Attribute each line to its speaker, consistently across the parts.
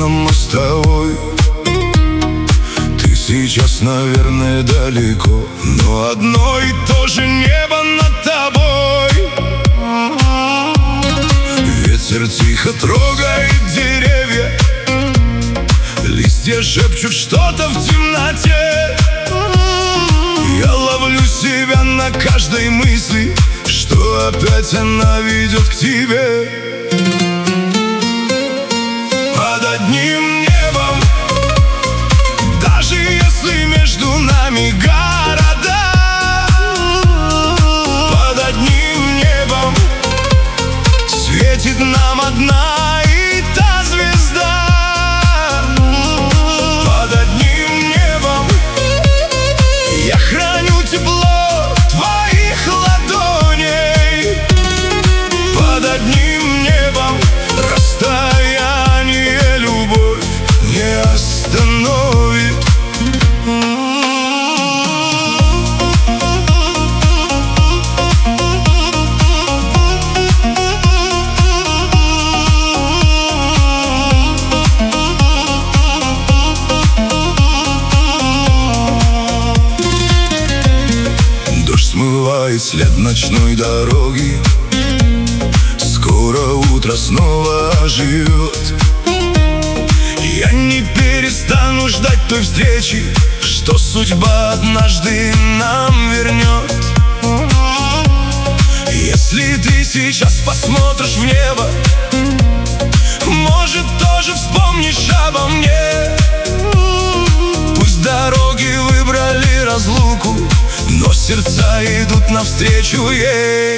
Speaker 1: на мостовой. Ты сейчас, наверное, далеко, но одно и то же небо над тобой. Ветер тихо трогает деревья, листья шепчут что-то в темноте. Я ловлю себя на каждой мысли, что опять она ведет к тебе. Под одним небом, даже если между нами города, под одним небом светит нам одна и та звезда. Под одним небом я храню тепло твоих ладоней. Под одним небом расстояние любовь не остановит. Смывает след ночной дороги, скоро утро снова оживет. Я не перестану ждать той встречи, что судьба однажды нам вернет. Если ты сейчас посмотришь в небо, может, тоже вспомнишь обо мне. Пусть дороги выбрали разлуку, но сердца идут навстречу ей.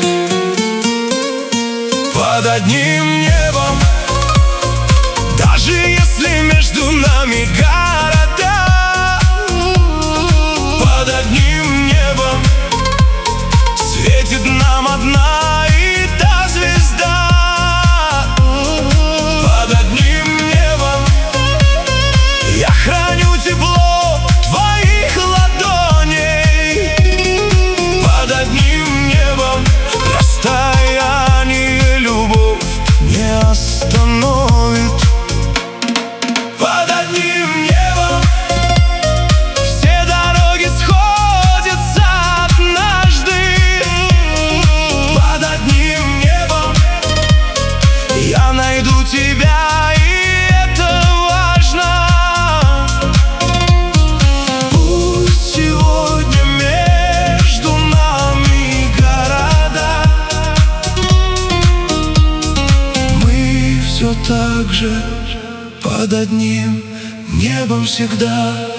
Speaker 1: Под одним небом, даже если между нами города, под одним небом светит нам одна и та звезда. Под одним небом я храню тепло твоих ладоней. Под одним небом расстояние любовь не остановит. Под одним небом все дороги сходятся однажды. Под одним небом я найду тебя, и это важно. Пусть сегодня между нами города, мы все так же под одним небом всегда.